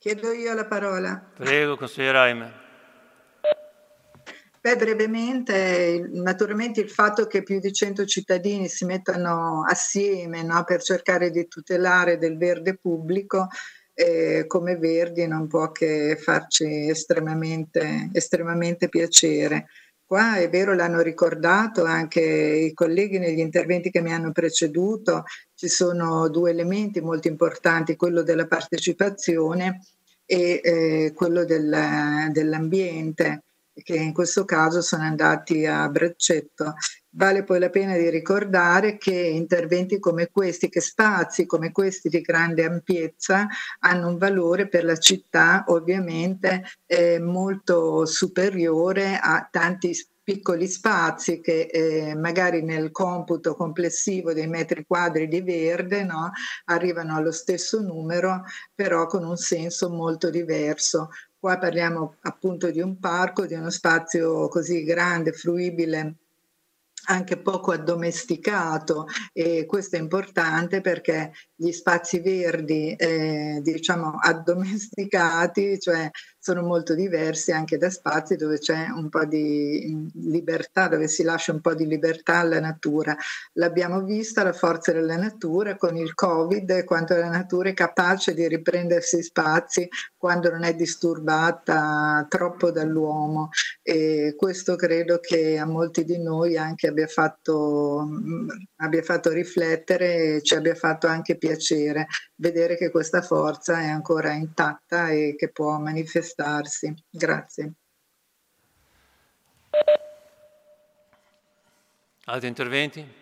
Chiedo io la parola. Prego, consigliere Reimer. Beh, brevemente, naturalmente il fatto che più di 100 cittadini si mettano assieme, no, per cercare di tutelare del verde pubblico, come Verdi non può che farci estremamente piacere. Qua è vero, l'hanno ricordato anche i colleghi negli interventi che mi hanno preceduto, ci sono due elementi molto importanti, quello della partecipazione e quello dell'ambiente, che in questo caso sono andati a braccetto. Vale poi la pena di ricordare che interventi come questi, che spazi come questi di grande ampiezza, hanno un valore per la città ovviamente molto superiore a tanti piccoli spazi che magari nel computo complessivo dei metri quadri di verde, no, arrivano allo stesso numero, però con un senso molto diverso. Qua parliamo appunto di un parco, di uno spazio così grande, fruibile, anche poco addomesticato, e questo è importante perché gli spazi verdi, diciamo addomesticati, cioè sono molto diversi anche da spazi dove c'è un po' di libertà, dove si lascia un po' di libertà alla natura. L'abbiamo vista la forza della natura con il Covid, quanto la natura è capace di riprendersi spazi quando non è disturbata troppo dall'uomo, e questo credo che a molti di noi anche abbia fatto riflettere e ci abbia fatto anche piacere vedere che questa forza è ancora intatta e che può manifestarsi. Grazie. Altri interventi?